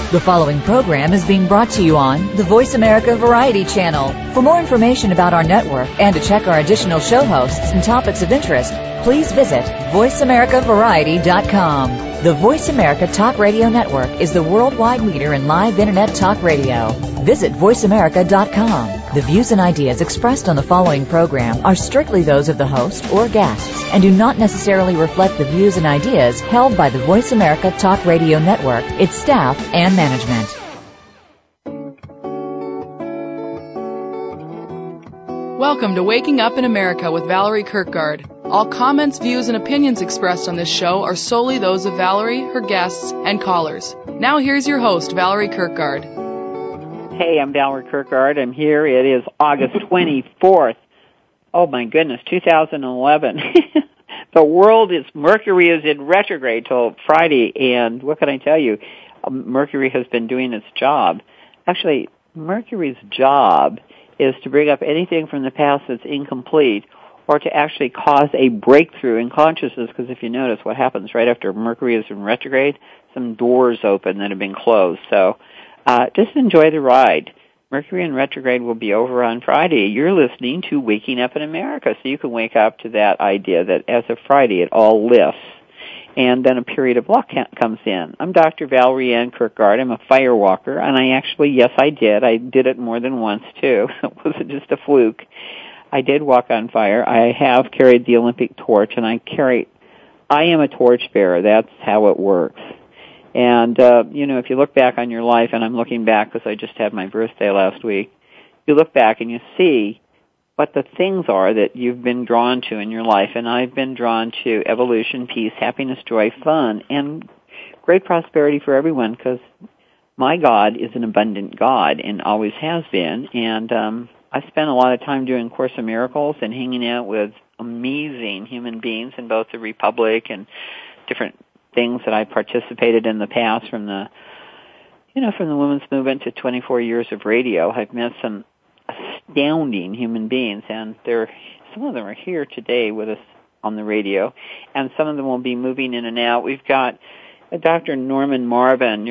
The following program is being brought to you on the Voice America Variety Channel. For more information about our network and to check our additional show hosts and topics of interest, please visit voiceamericavariety.com. The Voice America Talk Radio Network is the worldwide leader in live Internet talk radio. Visit voiceamerica.com. The views and ideas expressed on the following program are strictly those of the host or guests and do not necessarily reflect the views and ideas held by the Voice America Talk Radio Network, its staff, and management. Welcome to Waking Up in America with Valerie Kirkgard. All comments, views, and opinions expressed on this show are solely those of Valerie, her guests, and callers. Now here's your host, Valerie Kirkgard. Hey, I'm Valerie Kirkgard. I'm here. It is August 24th. Oh, my goodness, 2011. The world is, Mercury is in retrograde till Friday, and what can I tell you? Mercury has been doing its job. Actually, Mercury's job is to bring up anything from the past that's incomplete or to actually cause a breakthrough in consciousness, because if you notice what happens right after Mercury is in retrograde, some doors open that have been closed. So just enjoy the ride. Mercury in retrograde will be over on Friday. You're listening to Waking Up in America, so you can wake up to that idea that as of Friday it all lifts. And then a period of luck comes in. I'm Dr. Valerie Ann Kirkgard. I'm a fire walker, and I did it more than once, too. It wasn't just a fluke. I did walk on fire. I have carried the Olympic torch, and I am a torchbearer. That's how it works. And, if you look back on your life, and I'm looking back because I just had my birthday last week, you look back and you see what the things are that you've been drawn to in your life. And I've been drawn to evolution, peace, happiness, joy, fun, and great prosperity for everyone, because my God is an abundant God and always has been. And I spent a lot of time doing Course in Miracles and hanging out with amazing human beings in both the Republic and different things that I participated in the past, from the women's movement to 24 years of radio. I've met some astounding human beings, and some of them are here today with us on the radio, and some of them will be moving in and out. We've got Dr. Norman Marvin.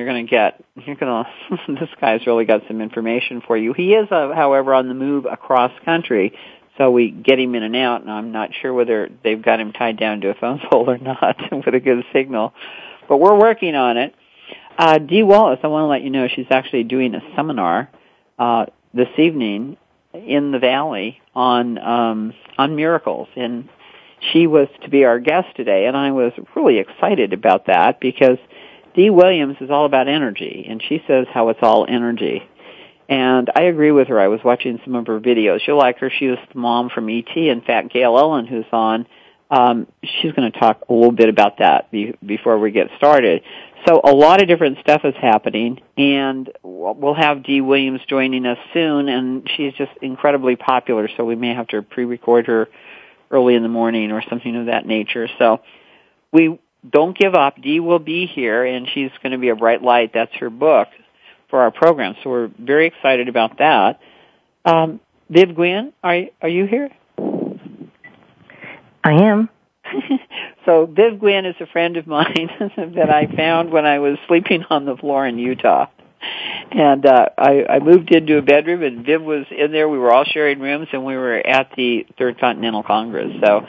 This guy's really got some information for you. He is, however, on the move across country, so we get him in and out, and I'm not sure whether they've got him tied down to a phone pole or not with a good signal, but we're working on it. Dee Wallace, I want to let you know she's actually doing a seminar this evening in the Valley on miracles, and she was to be our guest today, and I was really excited about that because Dee Williams is all about energy, and she says how it's all energy. And I agree with her. I was watching some of her videos. You'll like her. She was the mom from E.T. In fact, Gail Ellen, who's on, she's going to talk a little bit about that before we get started. So a lot of different stuff is happening, and we'll have Dee Williams joining us soon, and she's just incredibly popular, so we may have to pre-record her early in the morning or something of that nature. So we don't give up. Dee will be here, and she's going to be a bright light. That's her book for our program, so we're very excited about that. Viv Gwynn, are you here? I am. So Viv Gwynn is a friend of mine that I found when I was sleeping on the floor in Utah. And I moved into a bedroom, and Viv was in there. We were all sharing rooms, and we were at the Third Continental Congress. So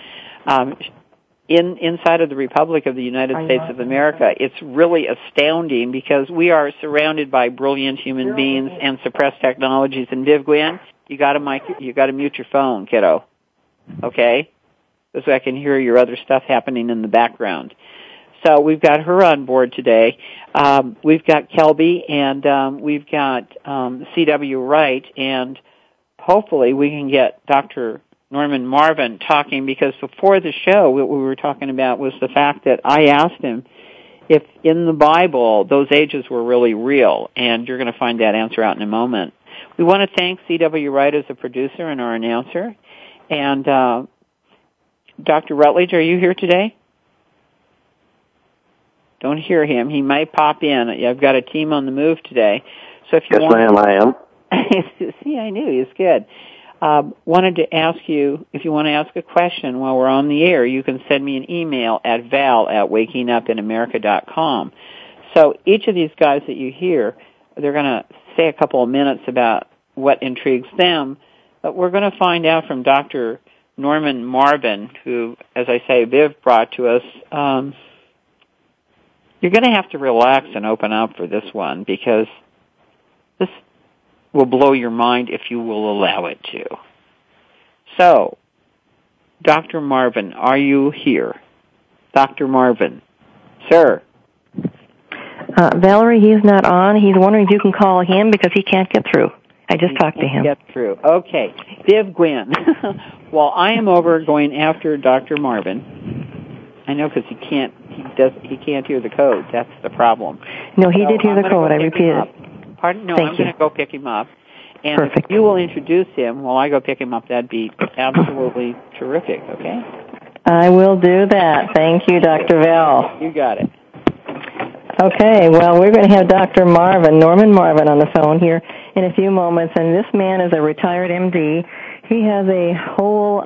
inside of the Republic of the United States of America, it's really astounding because we are surrounded by brilliant human beings and suppressed technologies. And Viv Gwynn, you got to mute your phone, kiddo. Okay? So I can hear your other stuff happening in the background. So we've got her on board today. We've got Kelby, and we've got C.W. Wright, and hopefully we can get Dr. Norman Marvin talking, because before the show what we were talking about was the fact that I asked him if in the Bible those ages were really real, and you're going to find that answer out in a moment. We want to thank C.W. Wright as a producer and our announcer, and Dr. Rutledge, are you here today? Don't hear him. He might pop in. I've got a team on the move today. So if you Yes, ma'am, I am. See, I knew he was good. Wanted to ask you, if you want to ask a question while we're on the air, you can send me an email at val@wakingupinamerica.com. So each of these guys that you hear, they're going to say a couple of minutes about what intrigues them, but we're going to find out from Dr. Norman Marvin, who, as I say, Viv brought to us. You're going to have to relax and open up for this one, because this will blow your mind if you will allow it to. So, Dr. Marvin, are you here? Dr. Marvin. Sir. Valerie, he's not on. He's wondering if you can call him because he can't get through. I just talked to him. Get through. Okay. Viv Gwynn. Well, I am over going after Dr. Marvin. I know, because he can't hear the code. That's the problem. No, he did hear the code. I repeated. Pardon? No, Thank I'm going to go pick him up. And Perfect. if you will introduce him while I go pick him up, that'd be absolutely terrific, okay? I will do that. Thank you, Dr. Val. You got it. Okay, well, we're going to have Dr. Norman Marvin, on the phone here in a few moments, and this man is a retired MD. He has a whole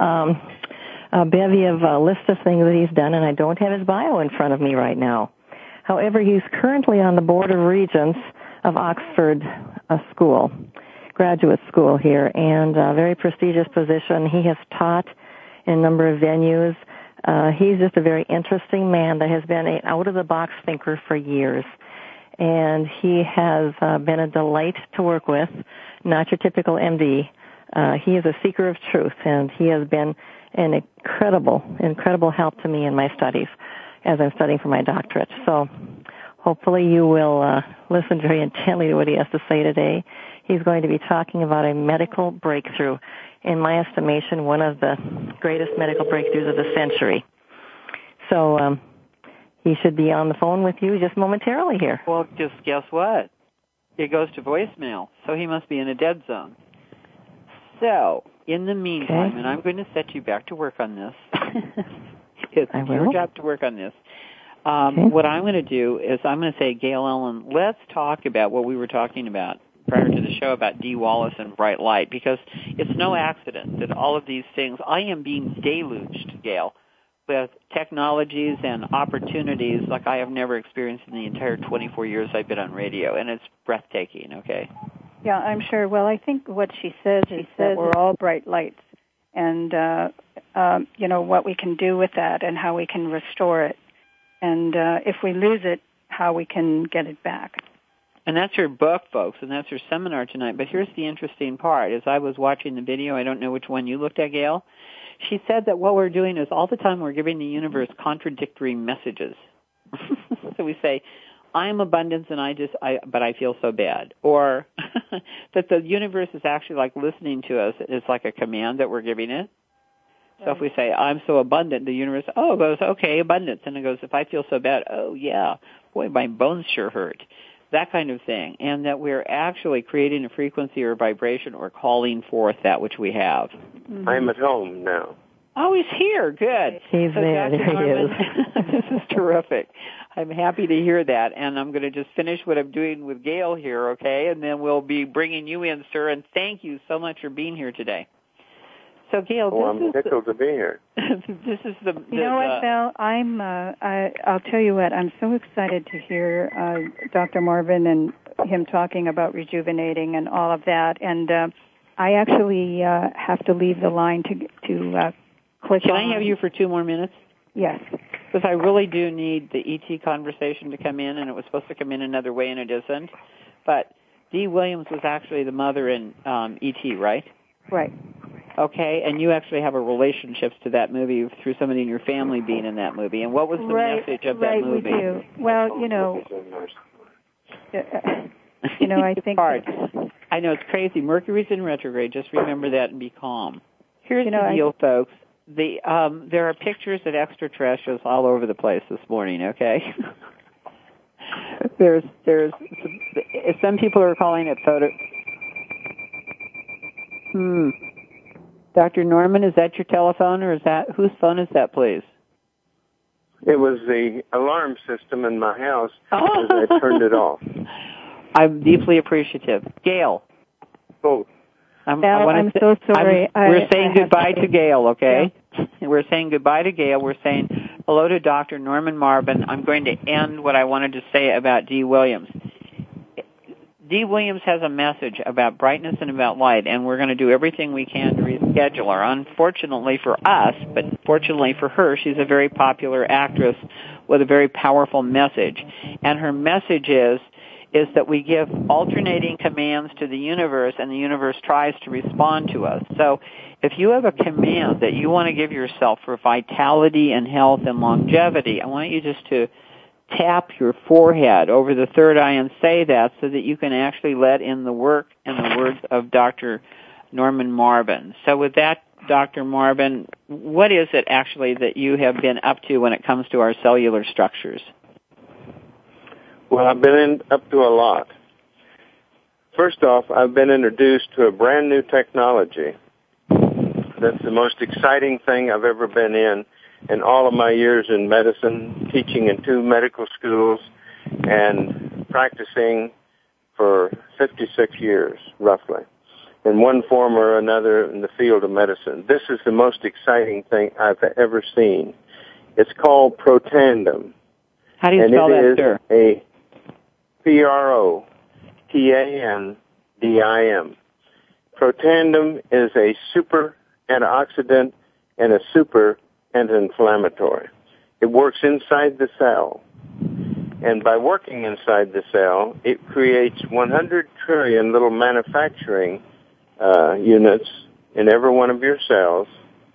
bevy of list of things that he's done, and I don't have his bio in front of me right now. However, he's currently on the Board of Regents of Oxford School, graduate school here, and a very prestigious position. He has taught in a number of venues. He's just a very interesting man that has been an out-of-the-box thinker for years. And he has been a delight to work with, not your typical MD. He is a seeker of truth, and he has been an incredible help to me in my studies as I'm studying for my doctorate. So hopefully you will listen very intently to what he has to say today. He's going to be talking about a medical breakthrough. In my estimation, one of the greatest medical breakthroughs of the century. So he should be on the phone with you just momentarily here. Well, just guess what? It goes to voicemail, so he must be in a dead zone. So, in the meantime, and I'm going to set you back to work on this. It's your job to work on this. What I'm going to do is I'm going to say, Gail Ellen, let's talk about what we were talking about prior to the show about Dee Wallace and bright light, because it's no accident that all of these things, I am being deluged, Gail, with technologies and opportunities like I have never experienced in the entire 24 years I've been on radio, and it's breathtaking, okay? Yeah, I'm sure. Well, I think what she says is that we're all bright lights, and, what we can do with that and how we can restore it, and if we lose it, how we can get it back. And that's her book, folks, and that's her seminar tonight. But here's the interesting part. As I was watching the video, I don't know which one you looked at, Gail, she said that what we're doing is all the time we're giving the universe contradictory messages. So we say, I'm abundance and but I feel so bad. Or that the universe is actually like listening to us. It's like a command that we're giving it. So if we say, I'm so abundant, the universe, goes, okay, abundance. And it goes, if I feel so bad, oh, yeah, boy, my bones sure hurt. That kind of thing, and that we're actually creating a frequency or vibration or calling forth that which we have. Mm-hmm. I'm at home now. Oh, he's here. Good. He's there. There he is. This is terrific. I'm happy to hear that, and I'm going to just finish what I'm doing with Gail here, okay, and then we'll be bringing you in, sir, and thank you so much for being here today. So, Gail, I'm tickled to be here. This is the... You know what, Val? I'll tell you what, I'm so excited to hear Dr. Marvin and him talking about rejuvenating and all of that, and I actually have to leave the line to click Can on... I have you for 2 more minutes? Yes. Because I really do need the ET conversation to come in, and it was supposed to come in another way, and it isn't. But Dee Williams was actually the mother in ET, right? Right. Okay, and you actually have a relationship to that movie through somebody in your family being in that movie. And what was the message of that movie? Right, we do. Well, I think... hard. I know, it's crazy. Mercury's in retrograde. Just remember that and be calm. Here's the deal, folks. There are pictures of extraterrestrials all over the place this morning, okay? There's some people are calling it photo... Dr. Norman, is that your telephone, or whose phone is that, please? It was the alarm system in my house as I turned it off. I'm deeply appreciative. Gail. Both. I'm so sorry. We're saying goodbye to Gail, okay? Yeah. We're saying goodbye to Gail. We're saying hello to Dr. Norman Marvin. I'm going to end what I wanted to say about Dee Williams. Dee Williams has a message about brightness and about light, and we're going to do everything we can to reschedule her. Unfortunately for us, but fortunately for her, she's a very popular actress with a very powerful message. And her message is that we give alternating commands to the universe, and the universe tries to respond to us. So if you have a command that you want to give yourself for vitality and health and longevity, I want you just to tap your forehead over the third eye and say that so that you can actually let in the work and the words of Dr. Norman Marvin. So with that, Dr. Marvin, what is it actually that you have been up to when it comes to our cellular structures? Well, I've been up to a lot. First off, I've been introduced to a brand new technology. That's the most exciting thing I've ever been in all of my years in medicine, teaching in 2 medical schools and practicing for 56 years, roughly, in one form or another in the field of medicine. This is the most exciting thing I've ever seen. It's called Protandim. How do you spell that, sir? And it is a Protandim. Protandim is a super antioxidant and a super anti-inflammatory. It works inside the cell. And by working inside the cell, it creates 100 trillion little manufacturing units in every one of your cells,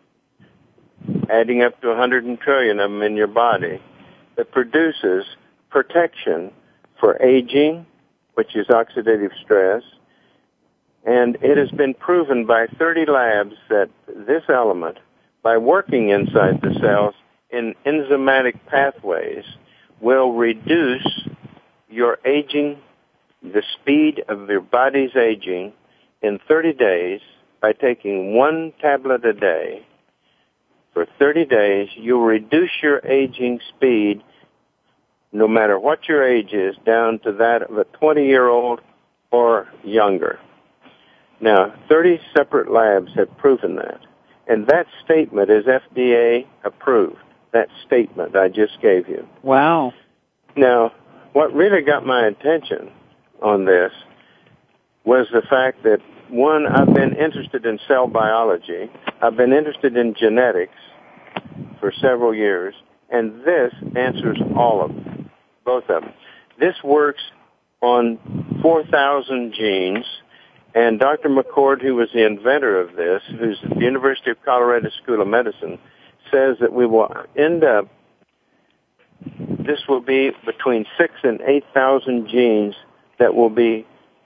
adding up to 100 trillion of them in your body, that produces protection for aging, which is oxidative stress. And it has been proven by 30 labs that this element, by working inside the cells in enzymatic pathways, will reduce your aging, the speed of your body's aging, in 30 days by taking 1 tablet a day. For 30 days, you'll reduce your aging speed, no matter what your age is, down to that of a 20-year-old or younger. Now, 30 separate labs have proven that. And that statement is FDA approved, that statement I just gave you. Wow. Now, what really got my attention on this was the fact that, one, I've been interested in cell biology. I've been interested in genetics for several years, and this answers all of them, both of them. This works on 4,000 genes. And Dr. McCord, who was the inventor of this, who's at the University of Colorado School of Medicine, says that we will end up, this will be between 6,000 and 8,000 genes that will be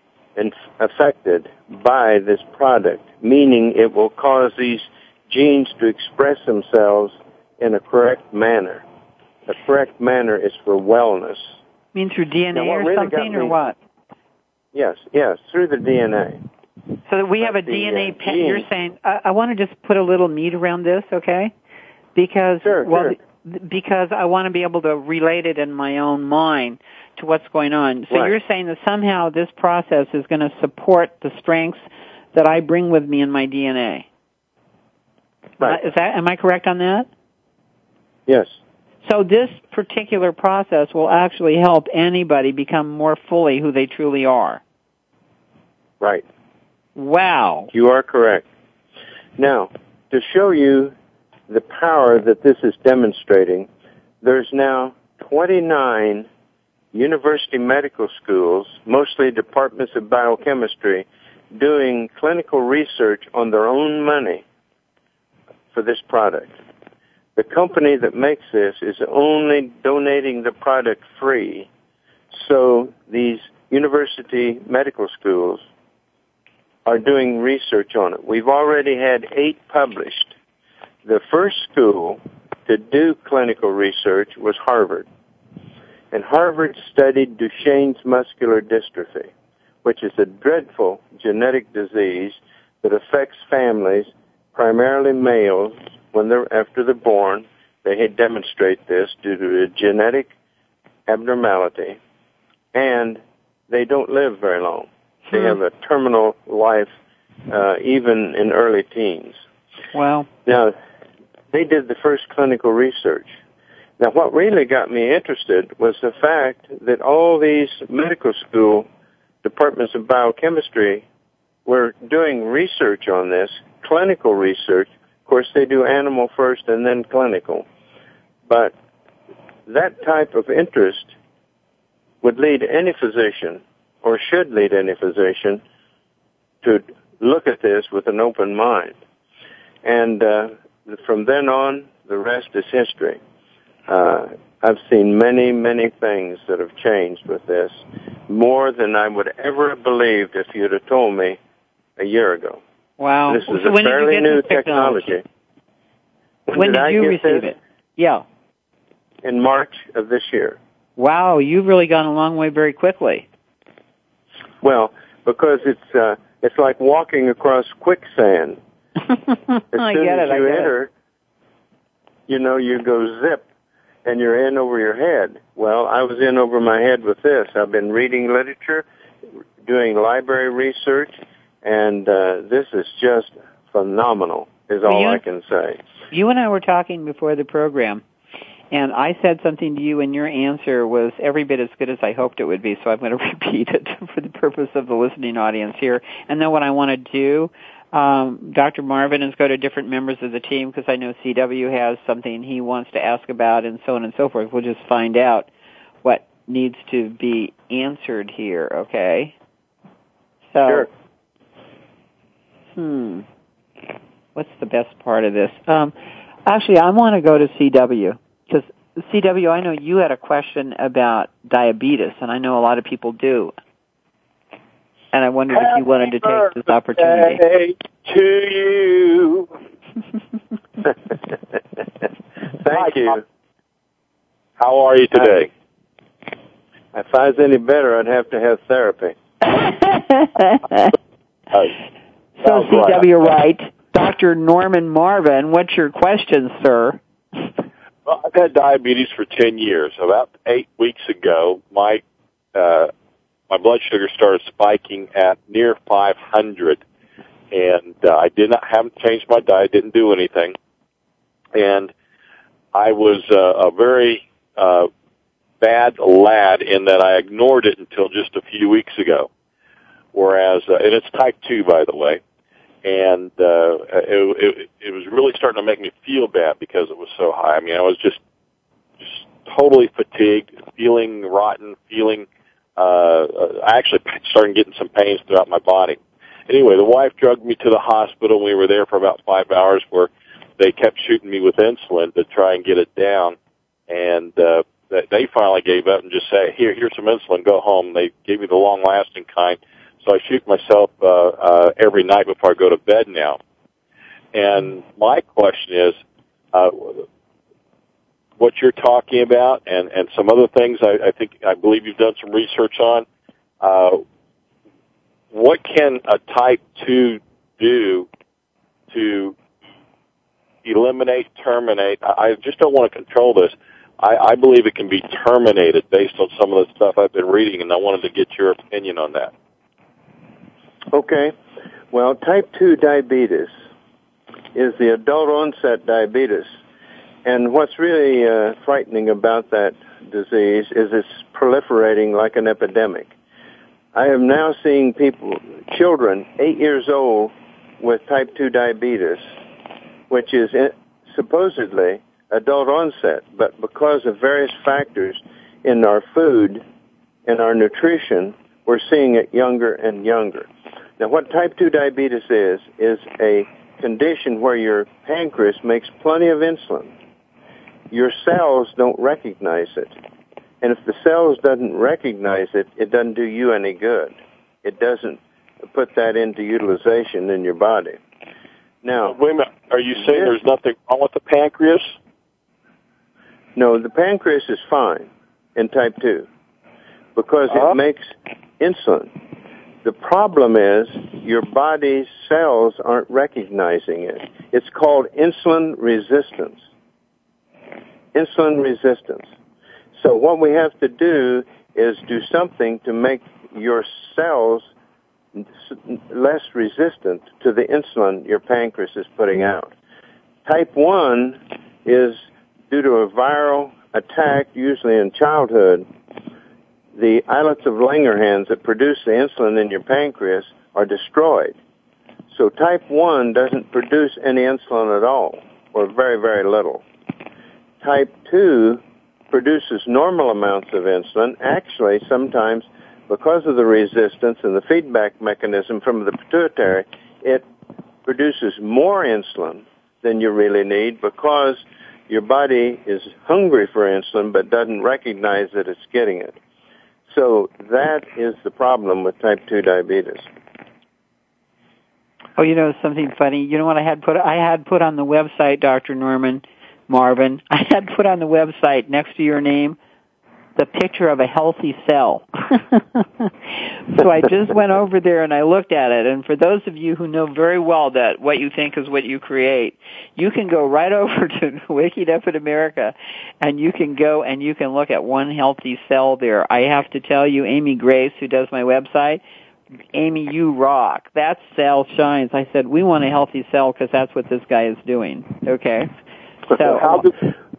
affected by this product, meaning it will cause these genes to express themselves in a correct manner. The correct manner is for wellness. You mean through DNA or something, or what? Yes, through the DNA. So that we have a DNA pen. You're saying, I want to just put a little meat around this, okay? Because, sure. Because I want to be able to relate it in my own mind to what's going on. So You're saying that somehow this process is going to support the strengths that I bring with me in my DNA. Right. Am I correct on that? Yes. So this particular process will actually help anybody become more fully who they truly are. Right. Wow. You are correct. Now, to show you the power that this is demonstrating, there's now 29 university medical schools, mostly departments of biochemistry, doing clinical research on their own money for this product. The company that makes this is only donating the product free. So these university medical schools are doing research on it. We've already had 8 published. The first school to do clinical research was Harvard. And Harvard studied Duchenne's muscular dystrophy, which is a dreadful genetic disease that affects families, primarily males, after they're born. They demonstrate this due to a genetic abnormality, and they don't live very long. They have a terminal life, even in early teens. Wow. Now, they did the first clinical research. Now, what really got me interested was the fact that all these medical school departments of biochemistry were doing research on this, clinical research. Of course, they do animal first and then clinical. But that type of interest would lead any physician, or should lead any physician, to look at this with an open mind. And from then on, the rest is history. I've seen many, many things that have changed with this, more than I would ever have believed if you'd have told me a year ago. Wow. This is So a when did you fairly get new this technology? When did you receive it? Yeah. In March of this year. Wow, you've really gone a long way very quickly. Well, because it's like walking across quicksand. As soon as you enter, you go zip, and you're in over your head. Well, I was in over my head with this. I've been reading literature, doing library research, and this is just phenomenal, is all I can say. You and I were talking before the program, and I said something to you, and your answer was every bit as good as I hoped it would be, so I'm going to repeat it for the purpose of the listening audience here. And then what I want to do, Dr. Marvin, is go to different members of the team, because I know CW has something he wants to ask about, and so on and so forth. We'll just find out what needs to be answered here, okay? So, sure. What's the best part of this? Actually, I want to go to CW, because CW, I know you had a question about diabetes, and I know a lot of people do. And I wondered if you wanted to take this opportunity. To you. Thank you. How are you today? If I was any better, I'd have to have therapy. So, CW, right. Dr. Norman Marvin, what's your question, sir? Well, I've had diabetes for 10 years. About 8 weeks ago, my blood sugar started spiking at near 500, and I haven't changed my diet, didn't do anything, and I was a very bad lad in that I ignored it until just a few weeks ago. Whereas, and it's type 2, by the way, and it was really starting to make me feel bad because it was so high. I mean, I was just totally fatigued, feeling rotten, I actually started getting some pains throughout my body. Anyway, the wife drugged me to the hospital. We were there for about 5 hours, where they kept shooting me with insulin to try and get it down. And they finally gave up and just said, here's some insulin, go home. They gave me the long-lasting kind. So I shoot myself every night before I go to bed now. And my question is, what you're talking about and some other things I believe you've done some research on, what can a type 2 do to eliminate, terminate? I just don't want to control this. I believe it can be terminated based on some of the stuff I've been reading, and I wanted to get your opinion on that. Okay. Well, type 2 diabetes is the adult onset diabetes. And what's really frightening about that disease is it's proliferating like an epidemic. I am now seeing children 8 years old with type 2 diabetes, which is supposedly adult onset, but because of various factors in our food and our nutrition, we're seeing it younger and younger. Now, what type 2 diabetes is a condition where your pancreas makes plenty of insulin. Your cells don't recognize it. And if the cells doesn't recognize it, it doesn't do you any good. It doesn't put that into utilization in your body. Now, wait a minute. Are you saying there's nothing wrong with the pancreas? No, the pancreas is fine in type 2 because it makes insulin. The problem is your body's cells aren't recognizing it. It's called insulin resistance. Insulin resistance. So what we have to do is do something to make your cells less resistant to the insulin your pancreas is putting out. Type 1 is due to a viral attacked, usually in childhood, the islets of Langerhans that produce the insulin in your pancreas are destroyed. So type 1 doesn't produce any insulin at all, or very, very little. Type 2 produces normal amounts of insulin. Actually, sometimes, because of the resistance and the feedback mechanism from the pituitary, it produces more insulin than you really need because your body is hungry for insulin but doesn't recognize that it's getting it. So that is the problem with type 2 diabetes. Oh, you know something funny? You know what I had put on the website, Dr. Norman Marvin? I had put on the website next to your name the picture of a healthy cell. So I just went over there and I looked at it. And for those of you who know very well that what you think is what you create, you can go right over to Waking Up in America and you can go and you can look at one healthy cell there. I have to tell you, Amy Grace, who does my website, Amy, you rock. That cell shines. I said, we want a healthy cell because that's what this guy is doing. Okay? So how do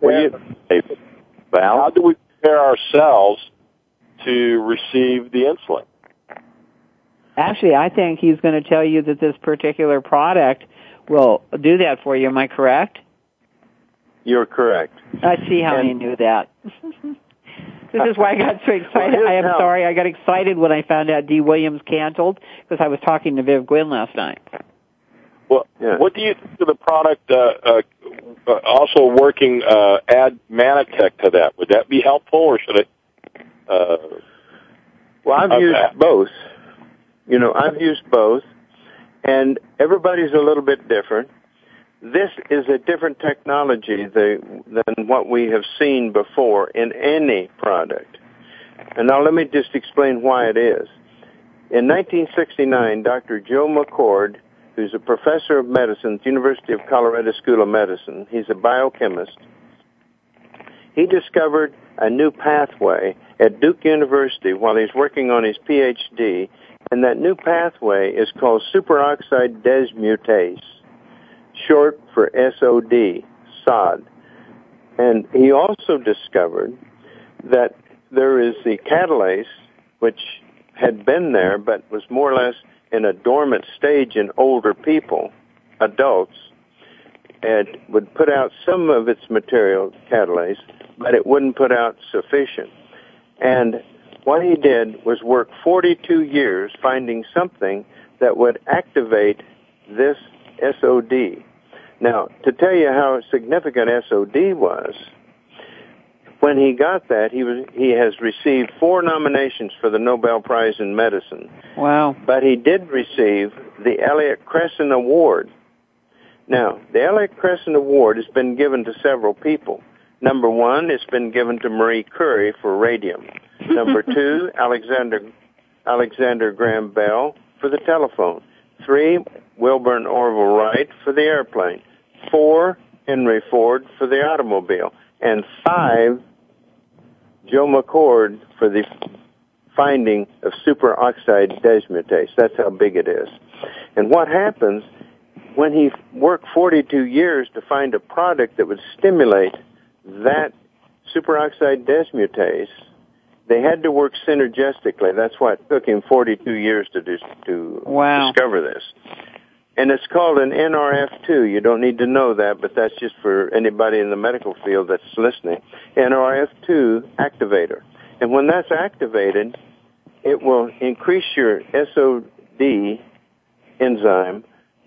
we prepare ourselves to receive the insulin? Actually, I think he's going to tell you that this particular product will do that for you. Am I correct? You're correct. I see how you knew that. This is why I got so excited. Well, I am sorry. I got excited when I found out D. Williams canceled because I was talking to Viv Gwynn last night. Well, yeah. What do you think of the product also working add Manitech to that? Would that be helpful, or should it? Well, I've used both. You know, I've used both, and everybody's a little bit different. This is a different technology than what we have seen before in any product. And now let me just explain why it is. In 1969, Dr. Joe McCord, who's a professor of medicine at the University of Colorado School of Medicine, he's a biochemist, he discovered a new pathway at Duke University while he's working on his PhD, and that new pathway is called superoxide dismutase, short for SOD, SOD. And he also discovered that there is the catalase, which had been there but was more or less in a dormant stage in older people, adults. It would put out some of its material, catalase, but it wouldn't put out sufficient. And what he did was work 42 years finding something that would activate this SOD. Now, to tell you how significant SOD was, when he got that, he has received 4 nominations for the Nobel Prize in Medicine. Wow. But he did receive the Elliott Crescent Award. Now, the Elliott Crescent Award has been given to several people. Number 1, it's been given to Marie Curie for radium. Number 2, Alexander Graham Bell for the telephone. 3, Wilbur Orville Wright for the airplane. 4, Henry Ford for the automobile. And 5, Joe McCord for the finding of superoxide dismutase. That's how big it is. And what happens when he worked 42 years to find a product that would stimulate that superoxide dismutase, they had to work synergistically. That's why it took him 42 years to discover this. And it's called an NRF2. You don't need to know that, but that's just for anybody in the medical field that's listening. NRF2 activator. And when that's activated, it will increase your SOD enzyme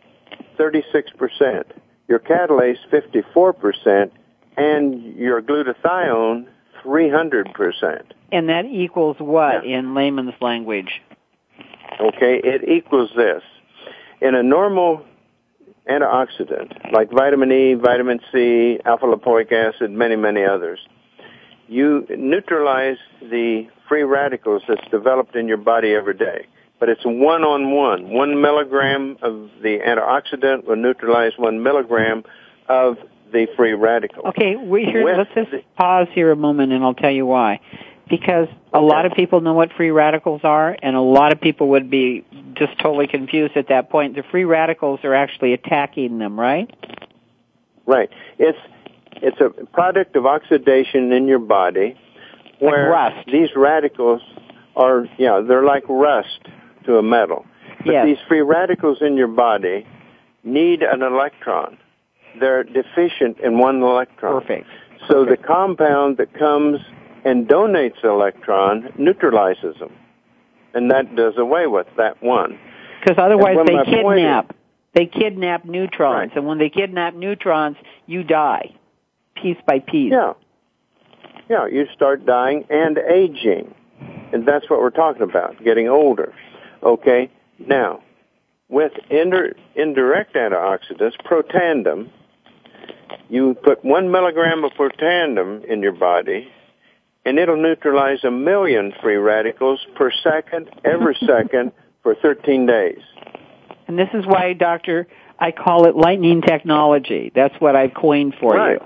36%, your catalase 54%, and your glutathione 300%. And that equals what in layman's language? Okay, it equals this. In a normal antioxidant, like vitamin E, vitamin C, alpha-lipoic acid, many, many others, you neutralize the free radicals that's developed in your body every day. But it's one-on-one. 1 milligram of the antioxidant will neutralize 1 milligram of the free radical. Okay, let's just pause here a moment and I'll tell you why. Because a lot of people know what free radicals are, and a lot of people would be just totally confused at that point. The free radicals are actually attacking them, right? Right. It's It's a product of oxidation in your body where like rust. These radicals are, they're like rust to a metal. But these free radicals in your body need an electron. They're deficient in one electron. Perfect. So the compound that comes and donates the electron neutralizes them. And that does away with that one. Because otherwise they kidnap neutrons. Right. And when they kidnap neutrons, you die, piece by piece. Yeah, you start dying and aging. And that's what we're talking about, getting older. Okay? Now, with indirect antioxidants, Protandim, you put 1 milligram of Protandim in your body, and it'll neutralize 1 million free radicals per second, every second, for 13 days. And this is why, Doctor, I call it lightning technology. That's what I've coined for you.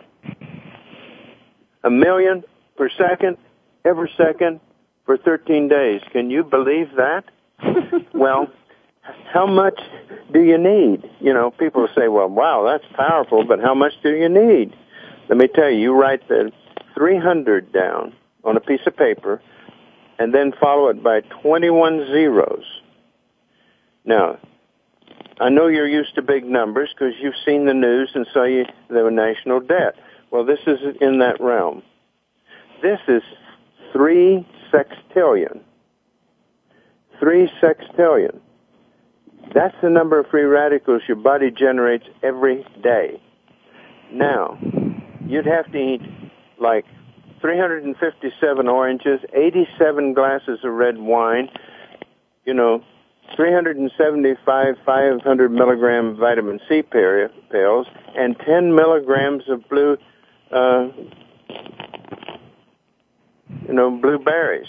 1 million per second, every second, for 13 days. Can you believe that? Well, how much do you need? People say, well, wow, that's powerful, but how much do you need? Let me tell you, you write the 300 down on a piece of paper and then follow it by 21 zeros. Now, I know you're used to big numbers because you've seen the news and saw the national debt. Well, this is in that realm. This is 3 sextillion. 3 sextillion. That's the number of free radicals your body generates every day. Now, you'd have to eat like 357 oranges, 87 glasses of red wine, 375 500 milligram vitamin C pills, and 10 milligrams of blueberries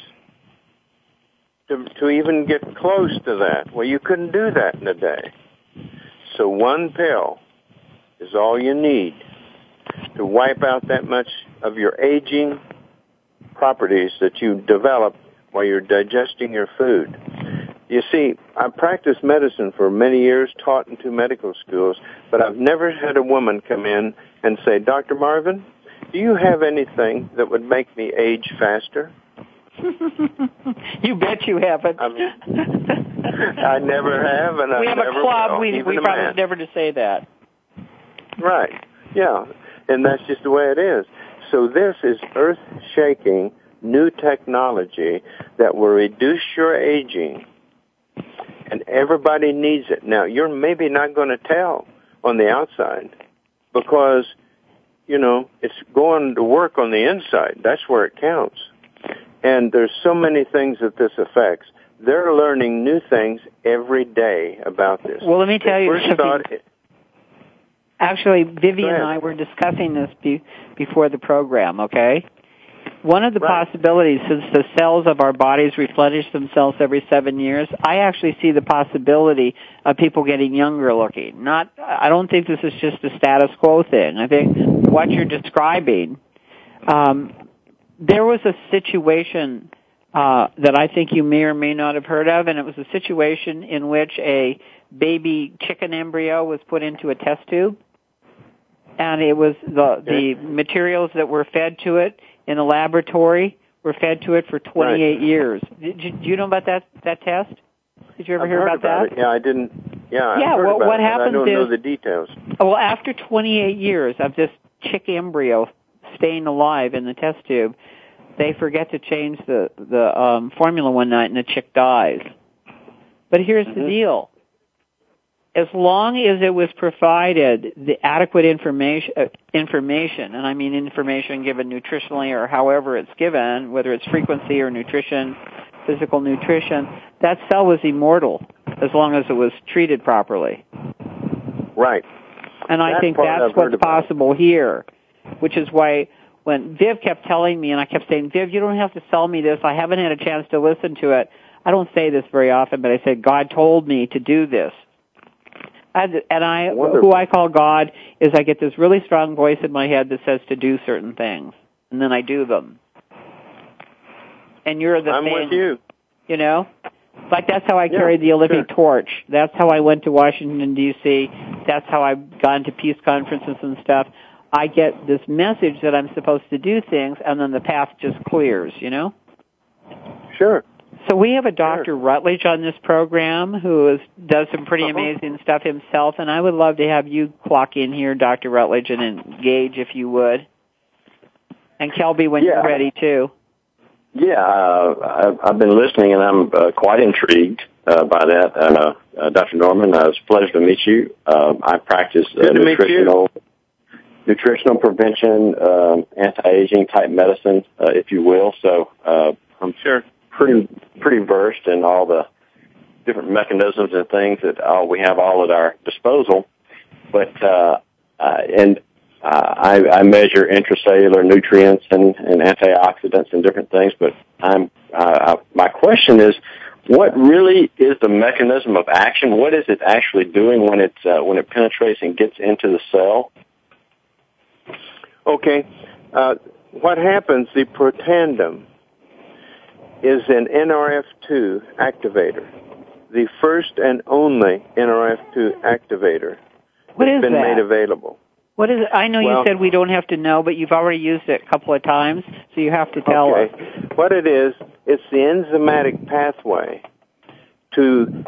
to even get close to that. Well, you couldn't do that in a day. So 1 pill is all you need to wipe out that much of your aging properties that you develop while you're digesting your food. You see, I practiced medicine for many years, taught in 2 medical schools, but I've never had a woman come in and say, Dr. Marvin, do you have anything that would make me age faster? You bet you haven't. I never have, and I never will. We have a club. We promise never to say that. Right. Yeah. And that's just the way it is. So this is earth-shaking new technology that will reduce your aging, and everybody needs it. Now, you're maybe not going to tell on the outside because, it's going to work on the inside. That's where it counts. And there's so many things that this affects. They're learning new things every day about this. Well, let me tell you something. Actually, Vivian and I were discussing this before the program, okay? One of the possibilities, since the cells of our bodies replenish themselves every 7 years, I actually see the possibility of people getting younger looking. I don't think this is just a status quo thing. I think what you're describing, there was a situation that I think you may or may not have heard of, and it was a situation in which a baby chicken embryo was put into a test tube, and it was the materials that were fed to it in the laboratory were fed to it for 28 years. Do you know about that test? Did you ever hear about that? It. Yeah, I didn't. Yeah, what happens I don't know the details. Well, after 28 years of this chick embryo staying alive in the test tube, they forget to change the formula one night, and the chick dies. But here's the deal. As long as it was provided the adequate information, and I mean information given nutritionally or however it's given, whether it's frequency or nutrition, physical nutrition, that cell was immortal as long as it was treated properly. Right. And I think that's what's possible here, which is why when Viv kept telling me, and I kept saying, Viv, you don't have to sell me this. I haven't had a chance to listen to it. I don't say this very often, but I said, God told me to do this. Who I call God is I get this really strong voice in my head that says to do certain things, and then I do them. And you're the I'm thing. with you. Like that's how I carried the Olympic torch. That's how I went to Washington, D.C. That's how I've gone to peace conferences and stuff. I get this message that I'm supposed to do things, and then the path just clears, you know? Sure. So we have a Dr. Rutledge on this program who does some pretty amazing stuff himself, and I would love to have you clock in here, Dr. Rutledge, and engage if you would. And Kelby, when you're ready, too. Yeah, I've been listening, and I'm quite intrigued by that. Dr. Norman, it's a pleasure to meet you. I practice nutritional prevention, anti-aging type medicine, if you will. So I'm pretty versed in all the different mechanisms and things that we have all at our disposal. But I measure intracellular nutrients and antioxidants and different things. But my question is, what really is the mechanism of action? What is it actually doing when it penetrates and gets into the cell? Okay. What happens, the protandum is an NRF2 activator, the first and only NRF2 activator that's been made available. What is it? I know you said we don't have to know, but you've already used it a couple of times, so you have to tell us. What it is, it's the enzymatic pathway to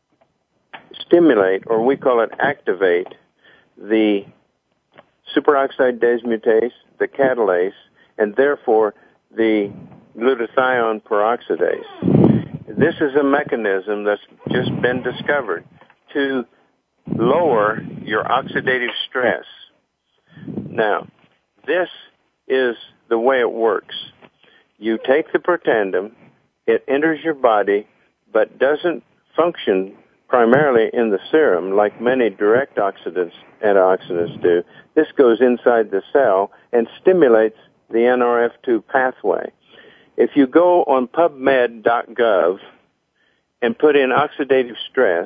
stimulate, or we call it activate, the superoxide dismutase, the catalase, and therefore the glutathione peroxidase. This is a mechanism that's just been discovered to lower your oxidative stress. Now, this is the way it works. You take the protandum, it enters your body, but doesn't function primarily in the serum like many direct antioxidants do. This goes inside the cell and stimulates the NRF2 pathway. If you go on PubMed.gov and put in oxidative stress,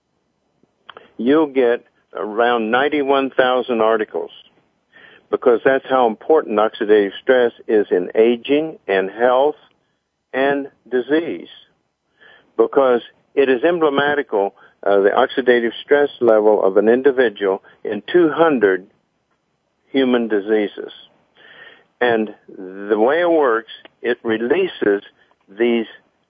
you'll get around 91,000 articles, because that's how important oxidative stress is in aging and health and disease, because it is emblematical of the oxidative stress level of an individual in 200 human diseases. And the way it works, it releases these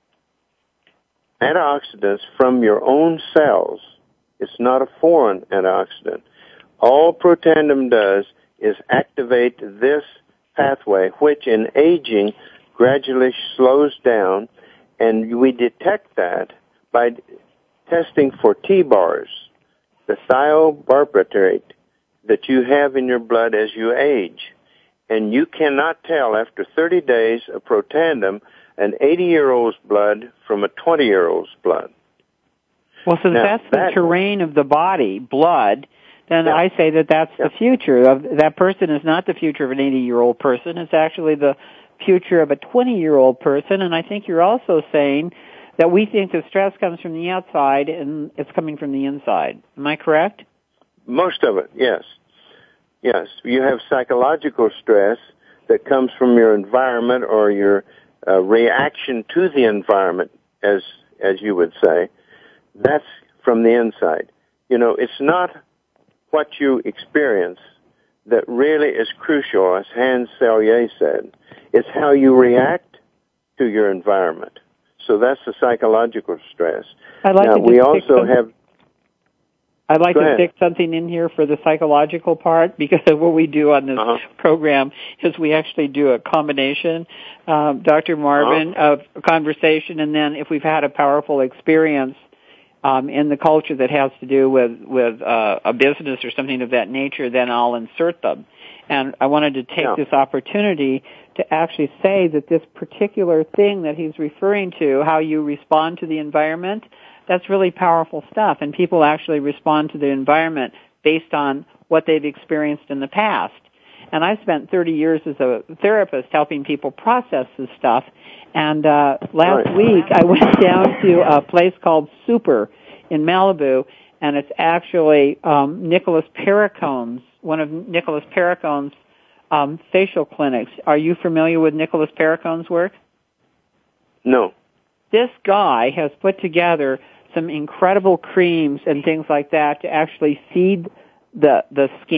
antioxidants from your own cells. It's not a foreign antioxidant. All protandum does is activate this pathway, which in aging gradually slows down, and we detect that by testing for T-bars, the thiobarbiturate that you have in your blood as you age. And you cannot tell after 30 days of protandum an 80-year-old's blood from a 20-year-old's blood. Well, so that's the terrain of the body, blood, then I say that's the future. That person is not the future of an 80-year-old person. It's actually the future of a 20-year-old person. And I think you're also saying that we think the stress comes from the outside and it's coming from the inside. Am I correct? Most of it, yes. Yes. You have psychological stress that comes from your environment or your reaction to the environment, as you would say. That's from the inside. You know, it's not what you experience that really is crucial, as Hans Selye said. It's how you react to your environment. So that's the psychological stress. I'd like to stick something in here for the psychological part, because what we do on this program is we actually do a combination, Dr. Marvin, of conversation, and then if we've had a powerful experience in the culture that has to do with a business or something of that nature, then I'll insert them. And I wanted to take this opportunity to actually say that this particular thing that he's referring to, how you respond to the environment, that's really powerful stuff. And people actually respond to the environment based on what they've experienced in the past. And I spent 30 years as a therapist helping people process this stuff. And last week I went down to a place called Super in Malibu, and it's actually Nicholas Perricone's, one of Nicholas Perricone's facial clinics. Are you familiar with Nicholas Perricone's work? No. This guy has put together some incredible creams and things like that to actually feed the skin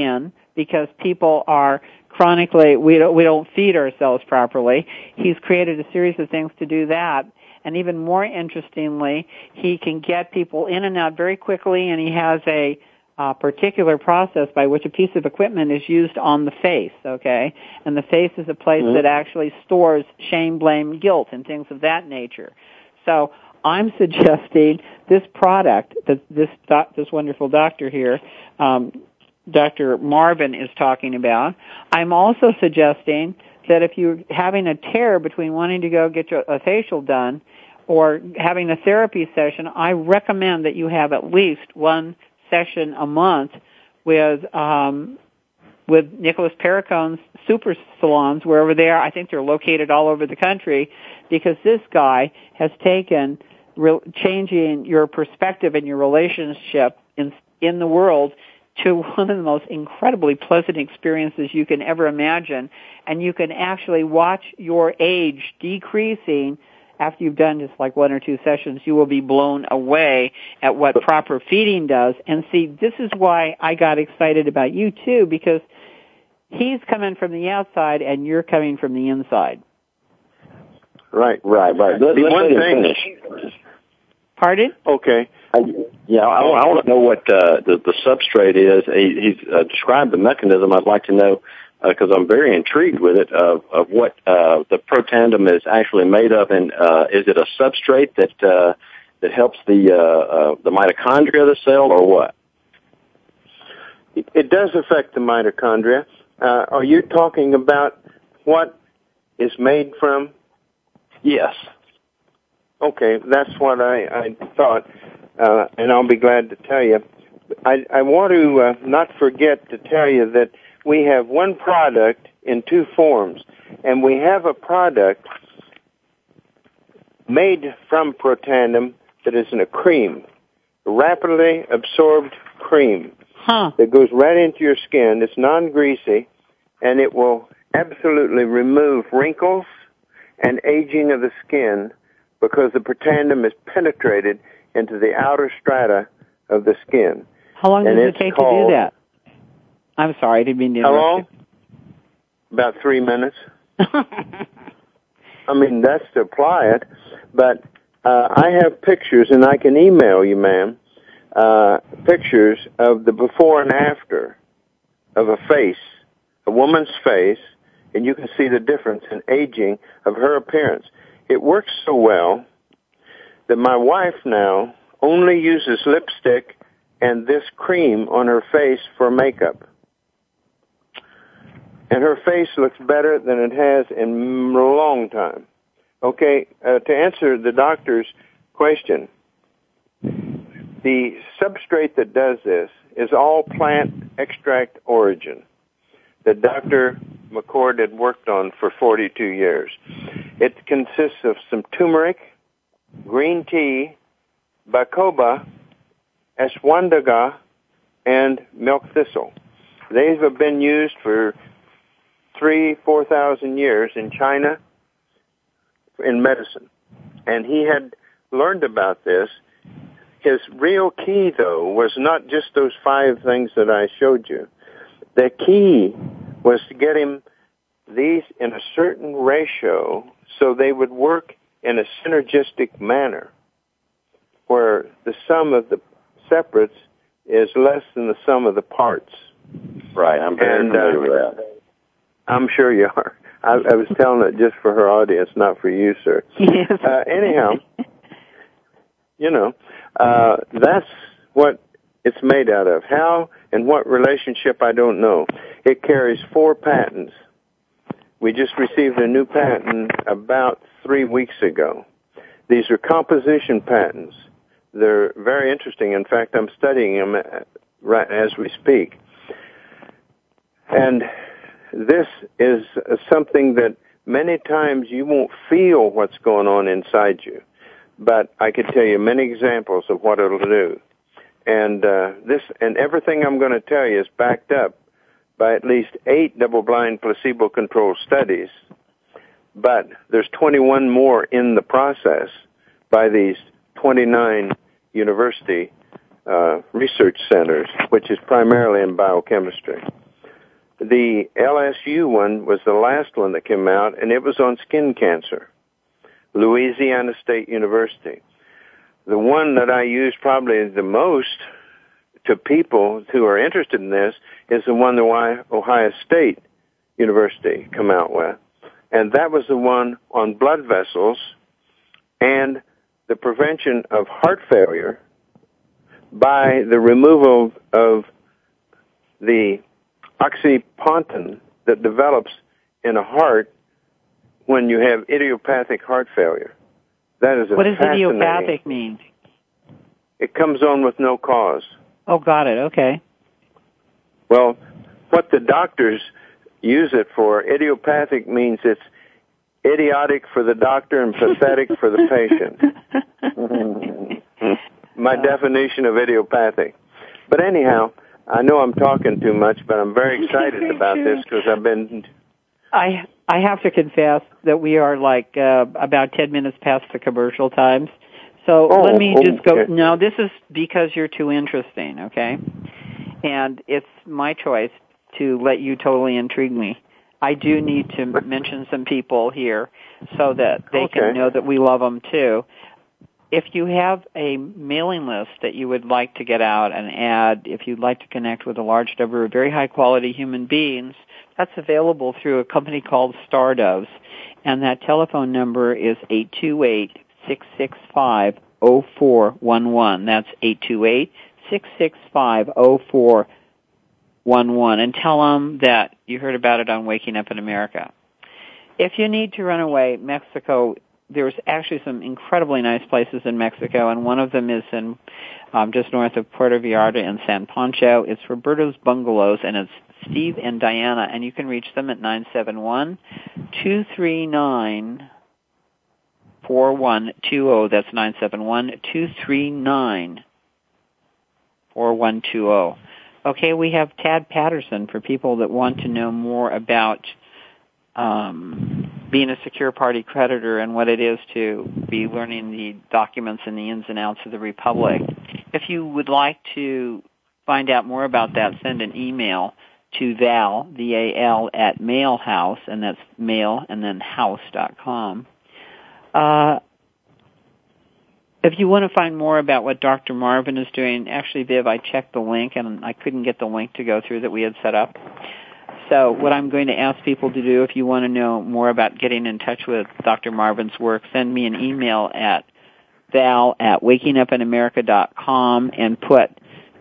because people are chronically, we don't feed ourselves properly. He's created a series of things to do that. And even more interestingly, he can get people in and out very quickly, and he has a particular process by which a piece of equipment is used on the face, okay? And the face is a place that actually stores shame, blame, guilt, and things of that nature. So I'm suggesting this product that this wonderful doctor here, Dr. Marvin, is talking about. I'm also suggesting that if you're having a tear between wanting to go get a facial done or having a therapy session, I recommend that you have at least one session a month with Nicholas Pericone's super salons wherever they are. I think they're located all over the country, because this guy has taken changing your perspective and your relationship in the world to one of the most incredibly pleasant experiences you can ever imagine. And you can actually watch your age decreasing after you've done just like one or two sessions. You will be blown away at what proper feeding does. And see, this is why I got excited about you too, because he's coming from the outside and you're coming from the inside. Right. One thing. Pardon? Okay. I want to know what the substrate is. He's described the mechanism. I'd like to know, because I'm very intrigued with it, of what the Protandim is actually made of, and is it a substrate that helps the mitochondria of the cell, or what? It does affect the mitochondria. Are you talking about what is made from? Yes. Okay, that's what I thought, and I'll be glad to tell you. I want to not forget to tell you that we have one product in two forms, and we have a product made from Protandim that is in a cream, a rapidly absorbed cream that goes right into your skin. It's non-greasy, and it will absolutely remove wrinkles and aging of the skin, because the Protandim is penetrated into the outer strata of the skin. How long does it take to do that? I'm sorry, I didn't mean to interrupt. How long? About 3 minutes. I mean, that's to apply it, but I have pictures, and I can email you, ma'am, pictures of the before and after of a face, a woman's face, and you can see the difference in aging of her appearance. It works so well that my wife now only uses lipstick and this cream on her face for makeup. And her face looks better than it has in a long time. Okay, to answer the doctor's question, the substrate that does this is all plant extract origin that Dr. McCord had worked on for 42 years. It consists of some turmeric, green tea, bacoba, ashwagandha, and milk thistle. These have been used for 4,000 years in China in medicine. And he had learned about this. His real key, though, was not just those 5 things that I showed you. The key was to get him these in a certain ratio so they would work in a synergistic manner, where the sum of the separates is less than the sum of the parts. Right, I'm very familiar with that. I'm sure you are. I was telling it just for her audience, not for you, sir. Yes. Anyhow, that's what it's made out of. How and what relationship, I don't know. It carries 4 patents. We just received a new patent about 3 weeks ago. These are composition patents. They're very interesting. In fact, I'm studying them right as we speak. And this is something that many times you won't feel what's going on inside you. But I could tell you many examples of what it'll do. And this and everything I'm going to tell you is backed up by at least 8 double-blind placebo-controlled studies. But there's 21 more in the process by these 29 university research centers, which is primarily in biochemistry. the LSU one was the last one that came out, and it was on skin cancer. Louisiana State University. The one that I use probably the most to people who are interested in this is the one that Ohio State University come out with. And that was the one on blood vessels and the prevention of heart failure by the removal of the oxypontin that develops in a heart when you have idiopathic heart failure. That is What does idiopathic mean? It comes on with no cause. Oh, got it. Okay. Well, what the doctors use it for, idiopathic means it's idiotic for the doctor and pathetic for the patient. My definition of idiopathic. But anyhow, I know I'm talking too much, but I'm very excited about this because I've been... I have to confess that we are like about 10 minutes past the commercial times. So let me just go. Okay. No, this is because you're too interesting, okay? And it's my choice to let you totally intrigue me. I do need to mention some people here so that they can know that we love them too. If you have a mailing list that you would like to get out and add, if you'd like to connect with a large number of very high-quality human beings, that's available through a company called Stardoves, and that telephone number is 828-665-0411. That's 828-665-0411, and tell them that you heard about it on Waking Up in America. If you need to run away, Mexico, there's actually some incredibly nice places in Mexico, and one of them is in just north of Puerto Vallarta in San Pancho. It's Roberto's Bungalows, and it's Steve and Diana, and you can reach them at 971-239-4120. That's 971-239-4120. Okay, we have Tad Patterson for people that want to know more about being a secure party creditor and what it is to be learning the documents and the ins and outs of the Republic. If you would like to find out more about that, send an email to Val, V-A-L, at mailhouse, and that's mail and then house.com. If you want to find more about what Dr. Marvin is doing, actually, Viv, I checked the link, and I couldn't get the link to go through that we had set up. So what I'm going to ask people to do, if you want to know more about getting in touch with Dr. Marvin's work, send me an email at val@wakingupinamerica.com and put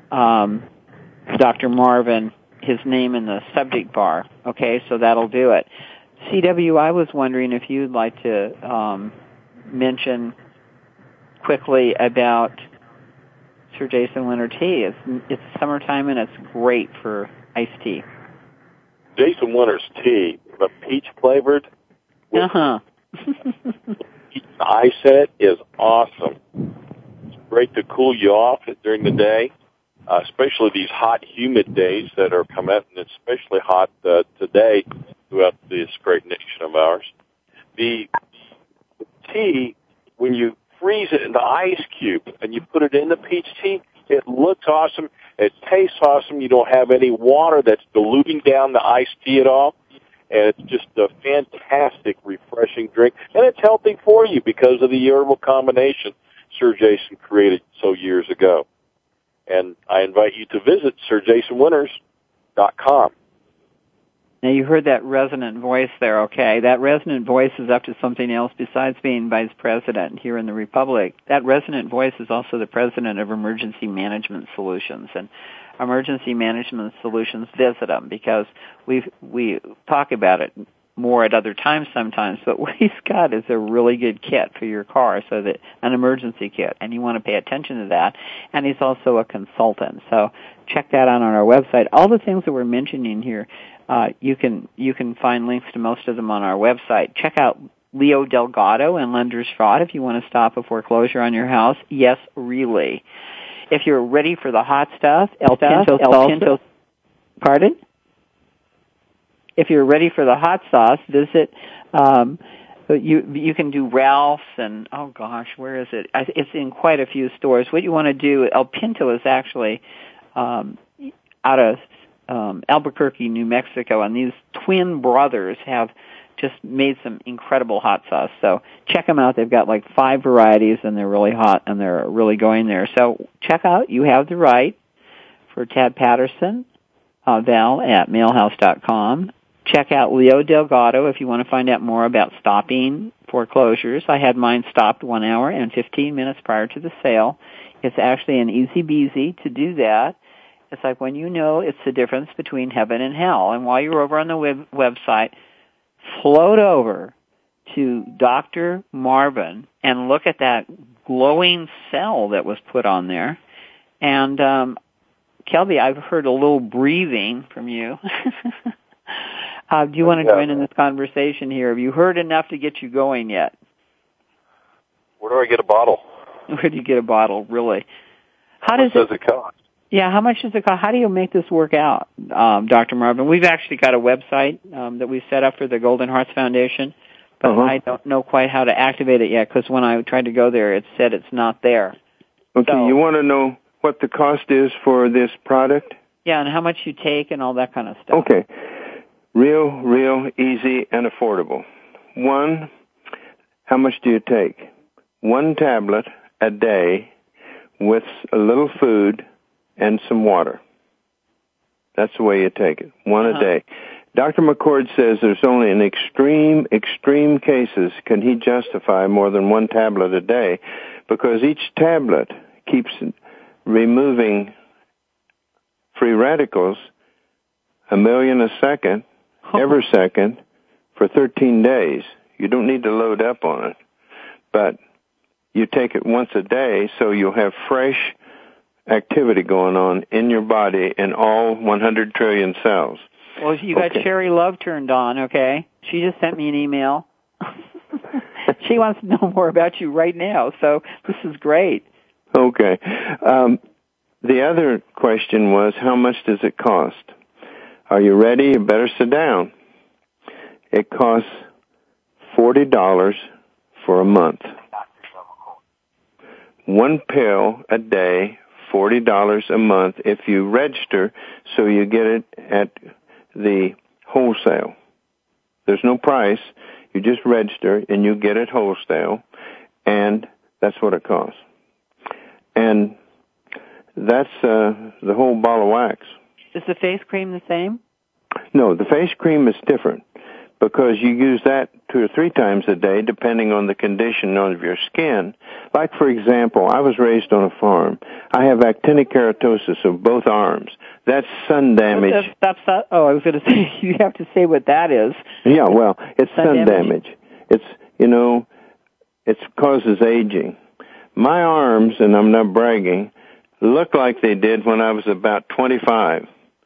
Dr. Marvin, his name in the subject bar. Okay, so that'll do it. CW, I was wondering if you'd like to mention quickly about Sir Jason Winter tea. It's summertime and it's great for iced tea. Jason Winter's tea, but peach flavored. Ice in it is awesome. It's great to cool you off during the day, especially these hot, humid days that are coming up, and it's especially hot today throughout this great nation of ours. The tea, when you freeze it in the ice cube and you put it in the peach tea, it looks awesome. It tastes awesome. You don't have any water that's diluting down the iced tea at all. And it's just a fantastic, refreshing drink. And it's healthy for you because of the herbal combination Sir Jason created so years ago. And I invite you to visit sirjasonwinters.com. Now, you heard that resonant voice there, okay? That resonant voice is up to something else besides being vice president here in the Republic. That resonant voice is also the president of Emergency Management Solutions. And Emergency Management Solutions, visit them because we talk about it more at other times sometimes, but what he's got is a really good kit for your car, so that an emergency kit, and you want to pay attention to that. And he's also a consultant, so check that out on our website. All the things that we're mentioning here, you can find links to most of them on our website. Check out Leo Delgado and Lender's Fraud if you want to stop a foreclosure on your house. Yes, really. If you're ready for the hot stuff, El Pinto. Pardon? If you're ready for the hot sauce, visit. You can do Ralph's and oh gosh, where is it? It's in quite a few stores. What you want to do, El Pinto is actually out of Albuquerque, New Mexico, and these twin brothers have just made some incredible hot sauce. So check them out. They've got like 5 varieties, and they're really hot, and they're really going there. So check out You Have the Right for Tad Patterson, Val at mailhouse.com. Check out Leo Delgado if you want to find out more about stopping foreclosures. I had mine stopped 1 hour and 15 minutes prior to the sale. It's actually an easy beasy to do that. It's like when you know it's the difference between heaven and hell. And while you're over on the website, float over to Dr. Marvin and look at that glowing cell that was put on there. And, Kelby, I've heard a little breathing from you. Do you want to join in this conversation here? Have you heard enough to get you going yet? Where do I get a bottle? Where do you get a bottle, really? How does it cost? Yeah, how much does it cost? How do you make this work out, Dr. Marvin? We've actually got a website that we set up for the Golden Hearts Foundation, but I don't know quite how to activate it yet because when I tried to go there, it said it's not there. Okay, so, you want to know what the cost is for this product? Yeah, and how much you take and all that kind of stuff. Okay. Real easy and affordable. 1, how much do you take? 1 tablet a day with a little food and some water. That's the way you take it. 1 a day. Dr. McCord says there's only in extreme cases can he justify more than 1 tablet a day because each tablet keeps removing free radicals 1 million a second, every second, for 13 days. You don't need to load up on it. But you take it once a day so you'll have fresh activity going on in your body in all 100 trillion cells. Well, you got Sherry Love turned on, okay? She just sent me an email. She wants to know more about you right now, so this is great. Okay. The other question was, how much does it cost? Are you ready? You better sit down. It costs $40 for a month. 1 pill a day, $40 a month if you register so you get it at the wholesale. There's no price. You just register and you get it wholesale, and that's what it costs. And that's the whole ball of wax. Is the face cream the same? No, the face cream is different because you use that 2 or 3 times a day depending on the condition of your skin. Like, for example, I was raised on a farm. I have actinic keratosis of both arms. That's sun damage. I was going to say, you have to say what that is. Yeah, well, it's sun damage. It's, it causes aging. My arms, and I'm not bragging, look like they did when I was about 25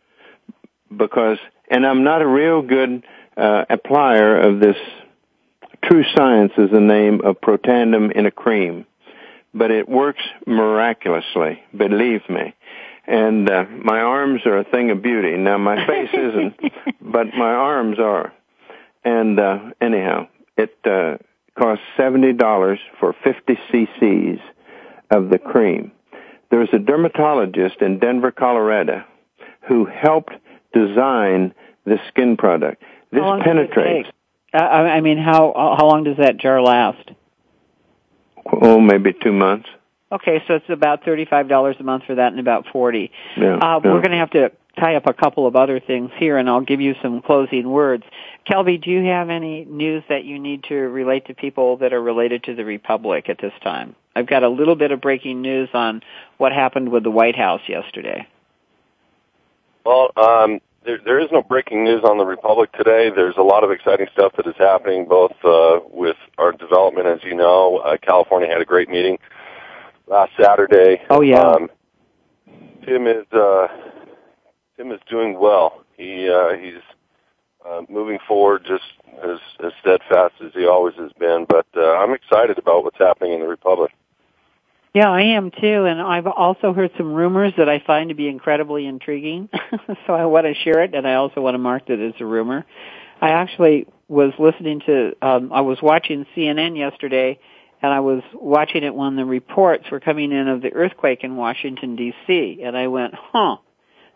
and I'm not a real good applier of this. True Science is the name of Protandim in a cream, but it works miraculously, believe me. And my arms are a thing of beauty. Now, my face isn't, but my arms are. And anyhow, it costs $70 for 50 cc's of the cream. There's a dermatologist in Denver, Colorado, who helped design this skin product. This penetrates. How long does that jar last? Oh, maybe 2 months. Okay, so it's about $35 a month for that and about $40. Yeah, We're going to have to tie up a couple of other things here, and I'll give you some closing words. Kelby, do you have any news that you need to relate to people that are related to the Republic at this time? I've got a little bit of breaking news on what happened with the White House yesterday. Well, there is no breaking news on the Republic today. There's a lot of exciting stuff that is happening, both with our development, as you know. California had a great meeting last Saturday. Oh, yeah. Tim is doing well. He's moving forward just as steadfast as he always has been. But I'm excited about what's happening in the Republic. Yeah, I am too, and I've also heard some rumors that I find to be incredibly intriguing, so I want to share it, and I also want to mark it as a rumor. I actually was listening to, I was watching CNN yesterday, and I was watching it when the reports were coming in of the earthquake in Washington, D.C., and I went,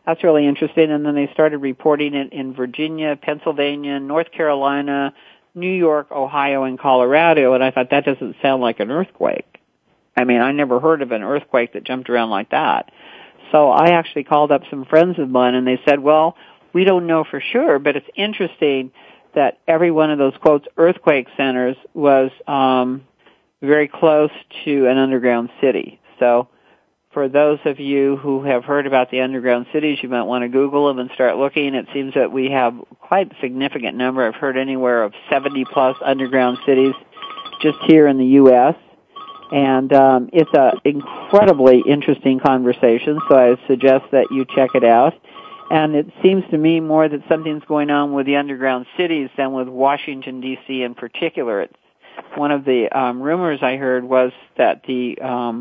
That's really interesting. And then they started reporting it in Virginia, Pennsylvania, North Carolina, New York, Ohio, and Colorado. And I thought, that doesn't sound like an earthquake. I mean, I never heard of an earthquake that jumped around like that. So I actually called up some friends of mine, and they said, well, we don't know for sure, but it's interesting that every one of those, quotes, earthquake centers was very close to an underground city. So for those of you who have heard about the underground cities, you might want to Google them and start looking. It seems that we have quite a significant number. I've heard anywhere of 70-plus underground cities just here in the U.S., and it's an incredibly interesting conversation, so I suggest that you check it out. And it seems to me more that something's going on with the underground cities than with Washington, D.C. in particular. It's one of the rumors I heard was that the,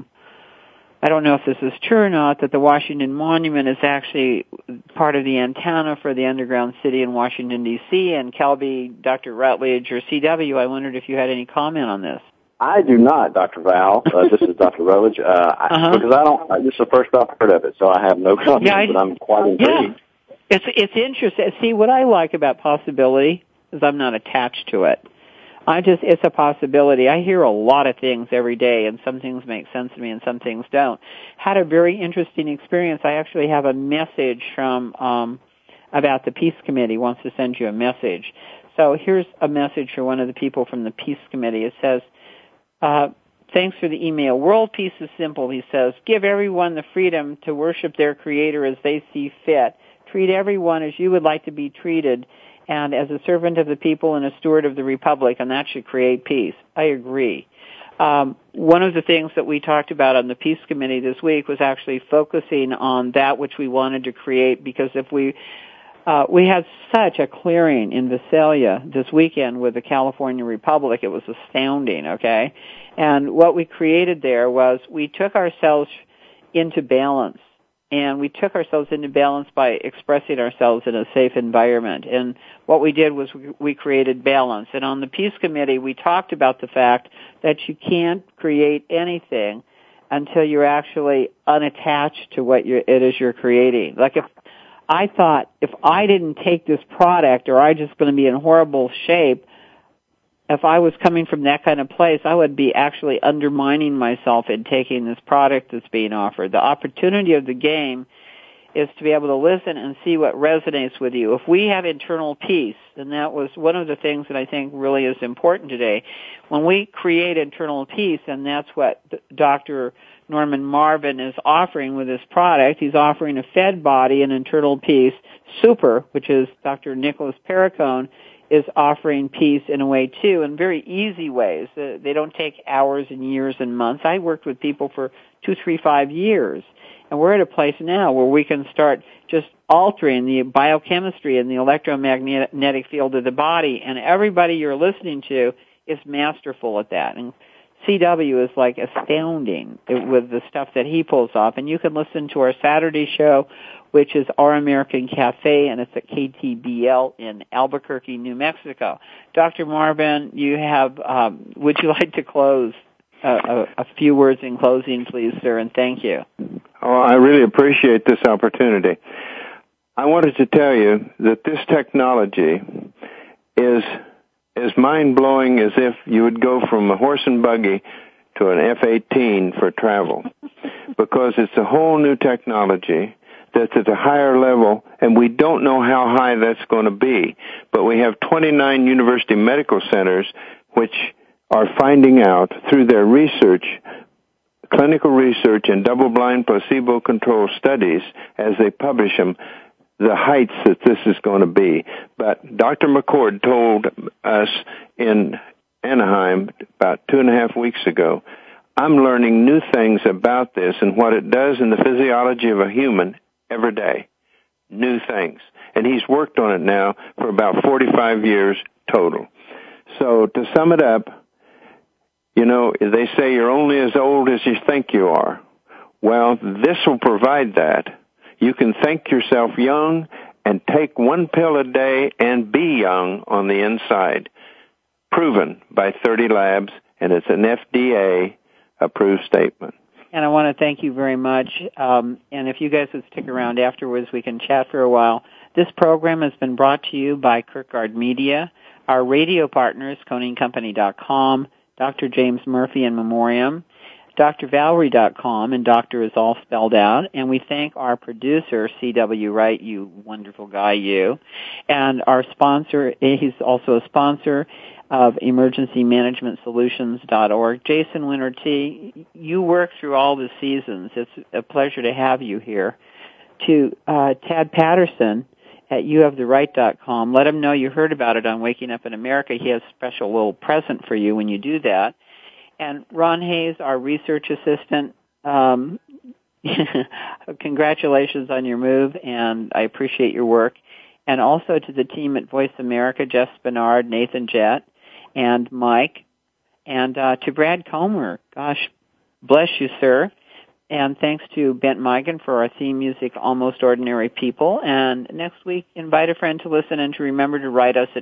I don't know if this is true or not, that the Washington Monument is actually part of the antenna for the underground city in Washington, D.C. And Kelby, Dr. Rutledge, or CW, I wondered if you had any comment on this. I do not, Dr. Val. This is Dr. Rutledge. Because this is the first I've heard of it, so I have no comment, but I'm quite intrigued. Yeah. It's interesting. See, what I like about possibility is I'm not attached to it. It's a possibility. I hear a lot of things every day, and some things make sense to me and some things don't. Had a very interesting experience. I actually have a message from, about the Peace Committee, wants to send you a message. So here's a message for one of the people from the Peace Committee. It says, thanks for the email. World peace is simple, he says. Give everyone the freedom to worship their Creator as they see fit. Treat everyone as you would like to be treated, and as a servant of the people and a steward of the Republic, and that should create peace. I agree. One of the things that we talked about on the Peace Committee this week was actually focusing on that which we wanted to create, because if we had such a clearing in Visalia this weekend with the California Republic. It was astounding, okay? And what we created there was we took ourselves into balance. And we took ourselves into balance by expressing ourselves in a safe environment. And what we did was we created balance. And on the Peace Committee, we talked about the fact that you can't create anything until you're actually unattached to what it is you're creating. Like if I didn't take this product, or I'm just going to be in horrible shape, if I was coming from that kind of place, I would be actually undermining myself in taking this product that's being offered. The opportunity of the game is to be able to listen and see what resonates with you. If we have internal peace, and that was one of the things that I think really is important today, when we create internal peace, and that's what Dr. Norman Marvin is offering with this product. He's offering a fed body and internal peace. Super, which is Dr. Nicholas Perricone, is offering peace in a way too, in very easy ways. They don't take hours and years and months. I worked with people for 2, 3, 5 years, and we're at a place now where we can start just altering the biochemistry and the electromagnetic field of the body, and everybody you're listening to is masterful at that. And CW is like astounding with the stuff that he pulls off. And you can listen to our Saturday show, which is Our American Cafe, and it's at KTBL in Albuquerque, New Mexico. Dr. Marvin, you have, would you like to close a few words in closing, please, sir, and thank you. Oh, I really appreciate this opportunity. I wanted to tell you that this technology is as mind-blowing as if you would go from a horse and buggy to an F-18 for travel, because it's a whole new technology that's at a higher level, and we don't know how high that's going to be. But we have 29 university medical centers which are finding out through their research, clinical research and double-blind placebo-controlled studies as they publish them, the heights that this is going to be. But Dr. McCord told us in Anaheim about 2.5 weeks ago, I'm learning new things about this and what it does in the physiology of a human every day. New things. And he's worked on it now for about 45 years total. So to sum it up, you know, they say you're only as old as you think you are. Well, this will provide that. You can think yourself young and take one pill a day and be young on the inside. Proven by 30 labs, and it's an FDA-approved statement. And I want to thank you very much. And if you guys would stick around afterwards, we can chat for a while. This program has been brought to you by Kirkgard Media. Our radio partners, ConingCompany.com, Dr. James Murphy in Memoriam, drvalerie.com, and doctor is all spelled out. And we thank our producer, C.W. Wright, you wonderful guy, you. And our sponsor, he's also a sponsor of emergencymanagementsolutions.org. Jason Winter T, you work through all the seasons. It's a pleasure to have you here. To Tad Patterson at youhavetheright.com, let him know you heard about it on Waking Up in America. He has a special little present for you when you do that. And Ron Hayes, our research assistant, congratulations on your move, and I appreciate your work. And also to the team at Voice America, Jeff Spinard, Nathan Jett, and Mike, and to Brad Comer. Gosh, bless you, sir. And thanks to Bent Migan for our theme music, Almost Ordinary People. And next week, invite a friend to listen and to remember to write us at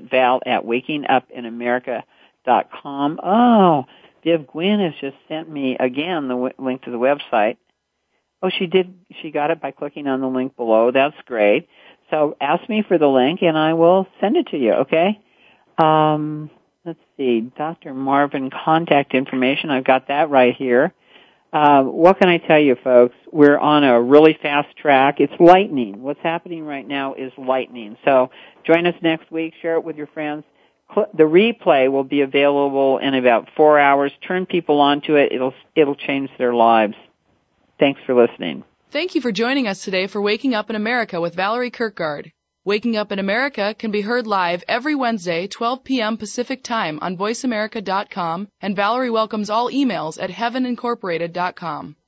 val@wakingupinamerica.com. Oh, Viv Gwynn has just sent me, again, the link to the website. Oh, she did. She got it by clicking on the link below. That's great. So ask me for the link, and I will send it to you, okay? Let's see, Dr. Marvin contact information. I've got that right here. What can I tell you, folks? We're on a really fast track. It's lightning. What's happening right now is lightning. So join us next week. Share it with your friends. The replay will be available in about 4 hours. Turn people onto it. It'll change their lives. Thanks for listening. Thank you for joining us today for Waking Up in America with Valerie Kirkgard. Waking Up in America can be heard live every Wednesday, 12 p.m. Pacific Time on VoiceAmerica.com, and Valerie welcomes all emails at heavenincorporated.com.